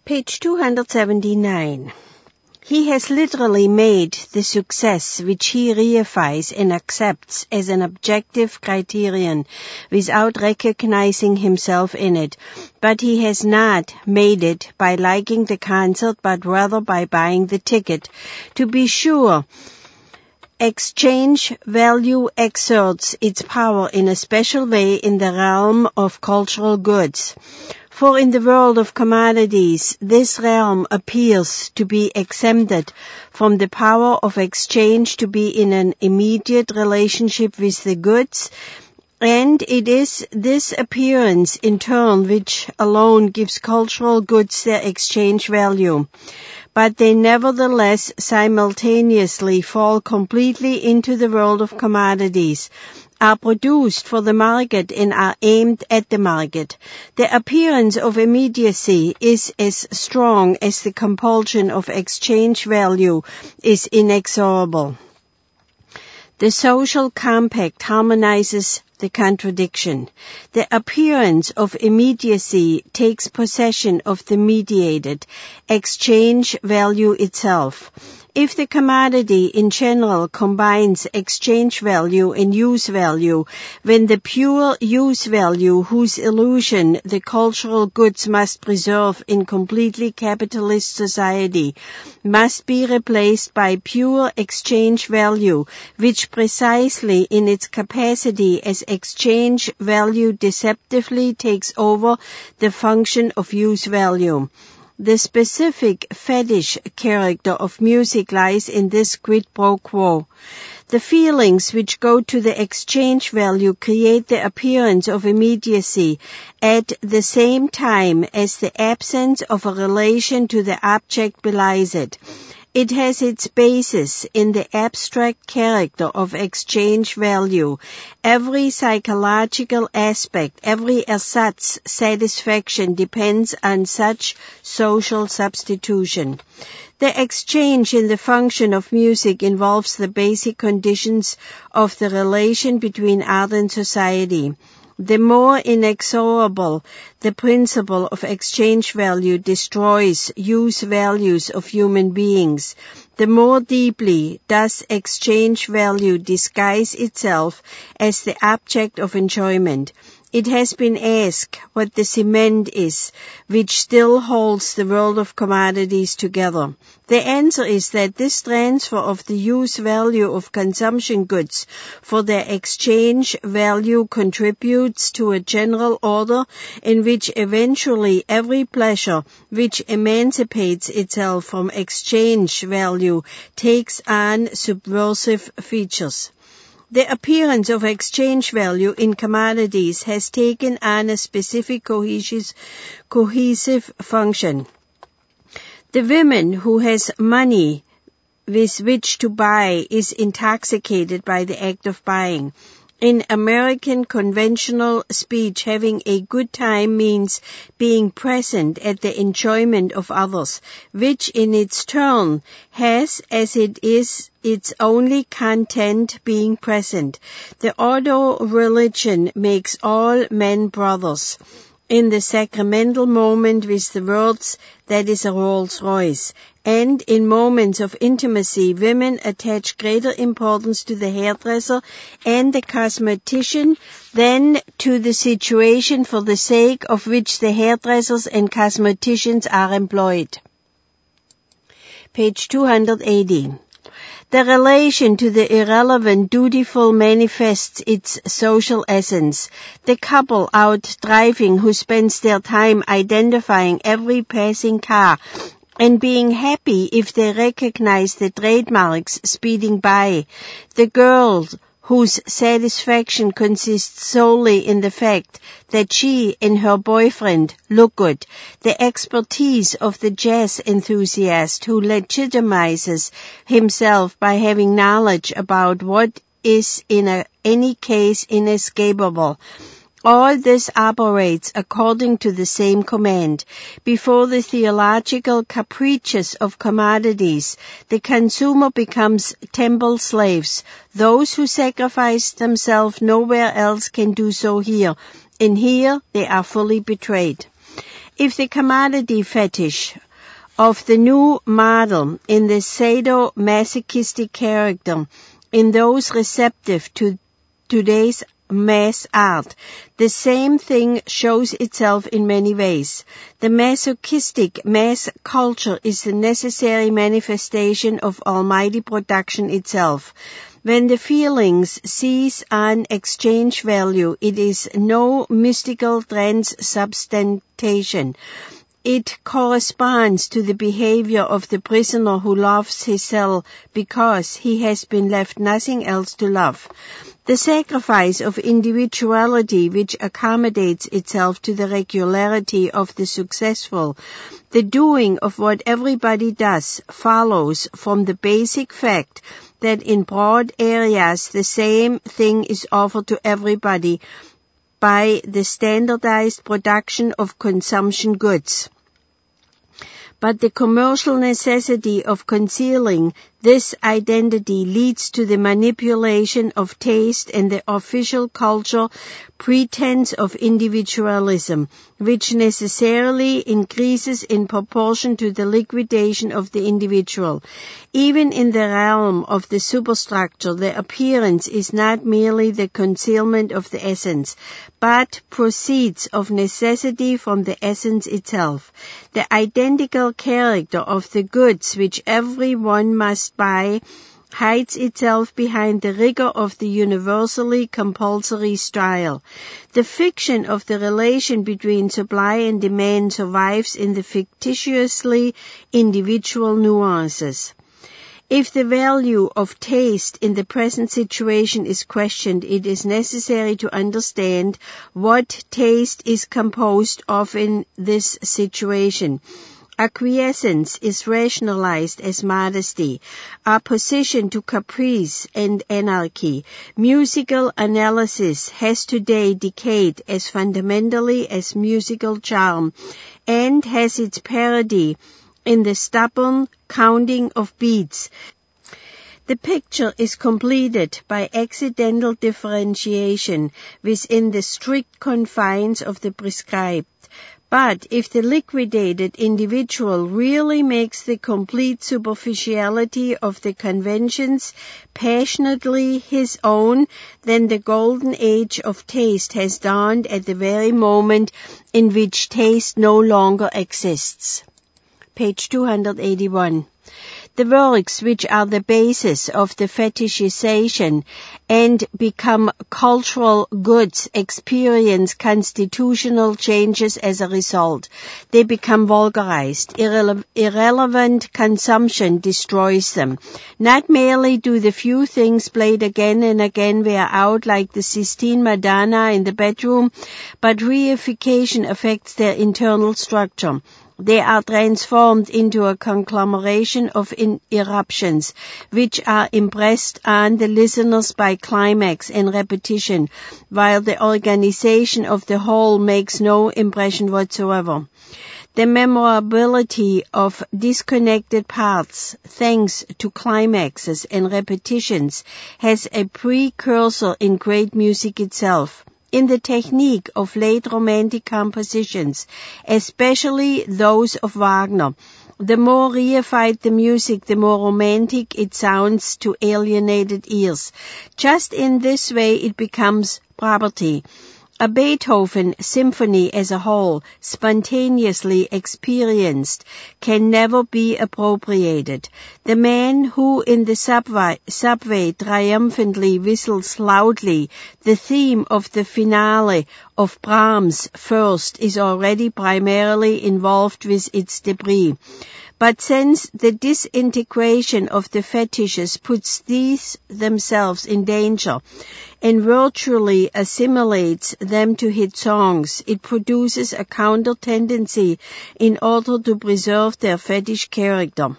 Page 279. He has literally made the success which he reifies and accepts as an objective criterion without recognizing himself in it, but he has not made it by liking the concert but rather by buying the ticket. To be sure, exchange value exerts its power in a special way in the realm of cultural goods. For in the world of commodities, this realm appears to be exempted from the power of exchange to be in an immediate relationship with the goods, and it is this appearance in turn which alone gives cultural goods their exchange value. But they nevertheless simultaneously fall completely into the world of commodities, are produced for the market and are aimed at the market. The appearance of immediacy is as strong as the compulsion of exchange value is inexorable. The social compact harmonizes the contradiction. The appearance of immediacy takes possession of the mediated exchange value itself. If the commodity in general combines exchange value and use value, when the pure use value whose illusion the cultural goods must preserve in completely capitalist society must be replaced by pure exchange value, which precisely in its capacity as exchange value deceptively takes over the function of use value. The specific fetish character of music lies in this quid pro quo. The feelings which go to the exchange value create the appearance of immediacy at the same time as the absence of a relation to the object belies it. It has its basis in the abstract character of exchange value. Every psychological aspect, every ersatz satisfaction depends on such social substitution. The exchange in the function of music involves the basic conditions of the relation between art and society. The more inexorable the principle of exchange value destroys use values of human beings, the more deeply does exchange value disguise itself as the object of enjoyment. It has been asked what the cement is which still holds the world of commodities together. The answer is that this transfer of the use value of consumption goods for their exchange value contributes to a general order in which eventually every pleasure which emancipates itself from exchange value takes on subversive features. The appearance of exchange value in commodities has taken on a specific cohesive function. The woman who has money with which to buy is intoxicated by the act of buying. In American conventional speech, having a good time means being present at the enjoyment of others, which in its turn has as it is its only content being present. The Ordo religion makes all men brothers. In the sacramental moment with the words, that is a Rolls Royce. And in moments of intimacy, women attach greater importance to the hairdresser and the cosmetician than to the situation for the sake of which the hairdressers and cosmeticians are employed. Page 280. The relation to the irrelevant dutiful manifests its social essence. The couple out driving who spends their time identifying every passing car and being happy if they recognize the trademarks speeding by. The girl whose satisfaction consists solely in the fact that she and her boyfriend look good. The expertise of the jazz enthusiast who legitimizes himself by having knowledge about what is in any case inescapable. All this operates according to the same command. Before the theological caprices of commodities, the consumer becomes temple slaves. Those who sacrifice themselves nowhere else can do so here, and here they are fully betrayed. If the commodity fetish of the new model in the sadomasochistic character in those receptive to today's mass art, the same thing shows itself in many ways. The masochistic mass culture is the necessary manifestation of almighty production itself. When the feelings seize on exchange value, it is no mystical transubstantiation. It corresponds to the behavior of the prisoner who loves his cell because he has been left nothing else to love. The sacrifice of individuality which accommodates itself to the regularity of the successful, the doing of what everybody does, follows from the basic fact that in broad areas the same thing is offered to everybody by the standardized production of consumption goods. But the commercial necessity of concealing this identity leads to the manipulation of taste and the official cultural pretense of individualism, which necessarily increases in proportion to the liquidation of the individual. Even in the realm of the superstructure, the appearance is not merely the concealment of the essence, but proceeds of necessity from the essence itself. The identical character of the goods which everyone must buy hides itself behind the rigor of the universally compulsory style. The fiction of the relation between supply and demand survives in the fictitiously individual nuances. If the value of taste in the present situation is questioned, it is necessary to understand what taste is composed of in this situation. Acquiescence is rationalized as modesty, opposition to caprice and anarchy. Musical analysis has today decayed as fundamentally as musical charm, and has its parody in the stubborn counting of beats. The picture is completed by accidental differentiation within the strict confines of the prescribed. But if the liquidated individual really makes the complete superficiality of the conventions passionately his own, then the golden age of taste has dawned at the very moment in which taste no longer exists. Page 281. The works which are the basis of the fetishization and become cultural goods experience constitutional changes as a result. They become vulgarized. Irrelevant consumption destroys them. Not merely do the few things played again and again wear out like the Sistine Madonna in the bedroom, but reification affects their internal structure. They are transformed into a conglomeration of eruptions, which are impressed on the listeners by climax and repetition, while the organization of the whole makes no impression whatsoever. The memorability of disconnected parts, thanks to climaxes and repetitions, has a precursor in great music itself. In the technique of late romantic compositions, especially those of Wagner, the more reified the music, the more romantic it sounds to alienated ears. Just in this way it becomes property. A Beethoven symphony as a whole, spontaneously experienced, can never be appropriated. The man who in the subway triumphantly whistles loudly the theme of the finale of Brahms' First is already primarily involved with its debris. But since the disintegration of the fetishes puts these themselves in danger and virtually assimilates them to hit songs, it produces a counter tendency in order to preserve their fetish character.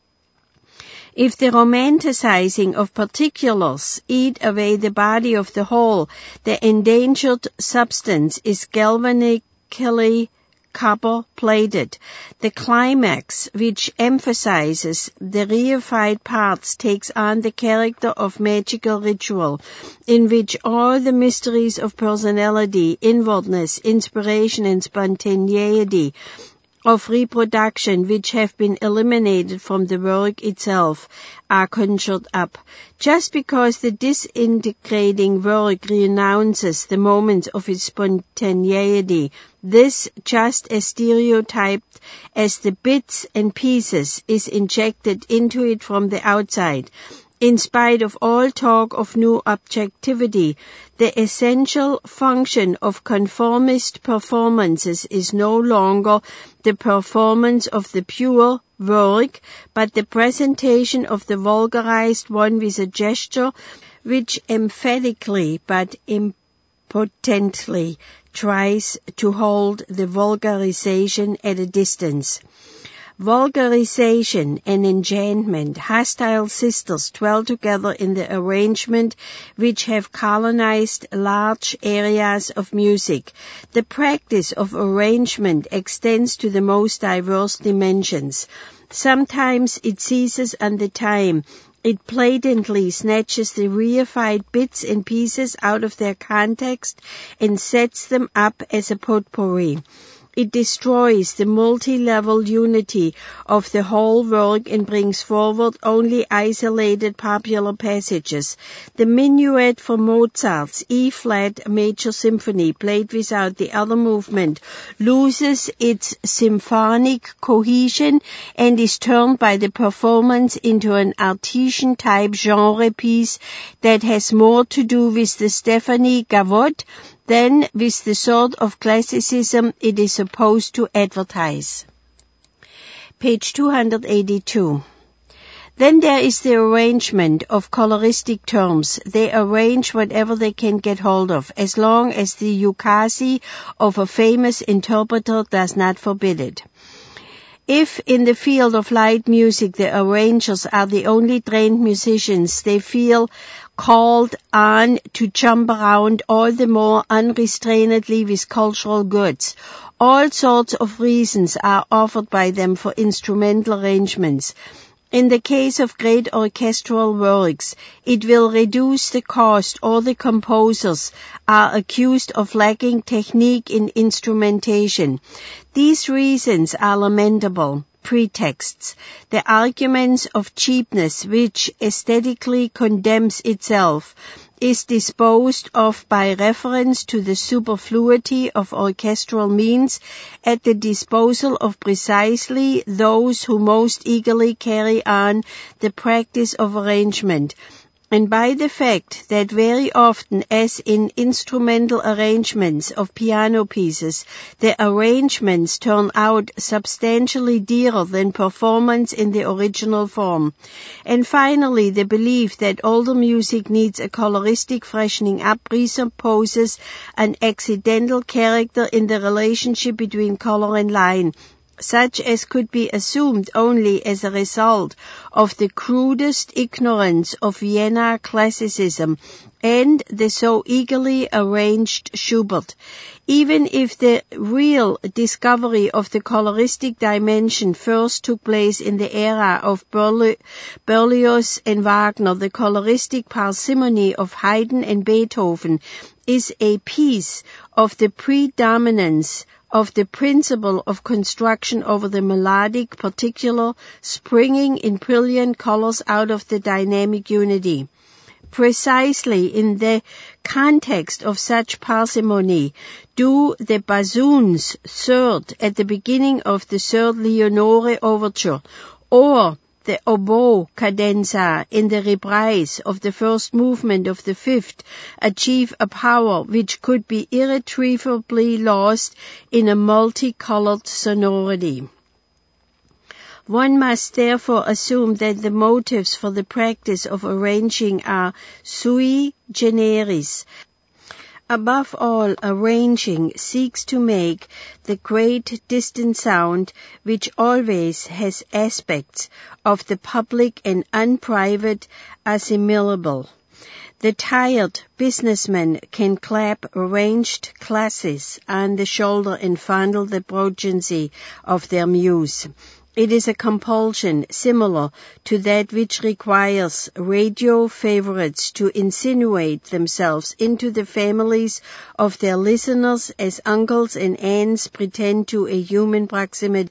If the romanticizing of particulars eat away the body of the whole, the endangered substance is galvanically copper-plated. The climax, which emphasizes the reified parts, takes on the character of magical ritual, in which all the mysteries of personality, inwardness, inspiration, and spontaneity of reproduction, which have been eliminated from the work itself, are conjured up. Just because the disintegrating work renounces the moments of its spontaneity, this, just as stereotyped as the bits and pieces, is injected into it from the outside. In spite of all talk of new objectivity, the essential function of conformist performances is no longer the performance of the pure work, but the presentation of the vulgarized one with a gesture which emphatically but impotently tries to hold the vulgarization at a distance. Vulgarization and enchantment, hostile sisters, dwell together in the arrangement which have colonized large areas of music. The practice of arrangement extends to the most diverse dimensions. Sometimes it seizes on the time. It blatantly snatches the reified bits and pieces out of their context and sets them up as a potpourri. It destroys the multi-level unity of the whole work and brings forward only isolated popular passages. The minuet for Mozart's E-flat major symphony, played without the other movement, loses its symphonic cohesion and is turned by the performance into an artisan-type genre piece that has more to do with the Stephanie Gavotte than with the sort of classicism it is supposed to advertise. Page 282. Then there is the arrangement of coloristic terms. They arrange whatever they can get hold of, as long as the ukase of a famous interpreter does not forbid it. If in the field of light music the arrangers are the only trained musicians, they feel called on to jump around all the more unrestrainedly with cultural goods. All sorts of reasons are offered by them for instrumental arrangements. In the case of great orchestral works, it will reduce the cost, or the composers are accused of lacking technique in instrumentation. These reasons are lamentable pretexts. The arguments of cheapness, which aesthetically condemns itself, is disposed of by reference to the superfluity of orchestral means at the disposal of precisely those who most eagerly carry on the practice of arrangement, and by the fact that very often, as in instrumental arrangements of piano pieces, the arrangements turn out substantially dearer than performance in the original form. And finally, the belief that older music needs a coloristic freshening up presupposes an accidental character in the relationship between color and line, such as could be assumed only as a result of the crudest ignorance of Vienna classicism and the so eagerly arranged Schubert. Even if the real discovery of the coloristic dimension first took place in the era of Berlioz and Wagner, the coloristic parsimony of Haydn and Beethoven is a piece of the predominance of the principle of construction over the melodic particular, springing in brilliant colors out of the dynamic unity. Precisely in the context of such parsimony do the bassoons third at the beginning of the third Leonore overture, or the oboe cadenza in the reprise of the first movement of the fifth, achieve a power which could be irretrievably lost in a multicolored sonority. One must therefore assume that the motives for the practice of arranging are sui generis. Above all, arranging seeks to make the great distant sound, which always has aspects of the public and unprivate, assimilable. The tired businessman can clap arranged classes on the shoulder and fondle the progeny of their muse. It is a compulsion similar to that which requires radio favorites to insinuate themselves into the families of their listeners as uncles and aunts pretend to a human proximity.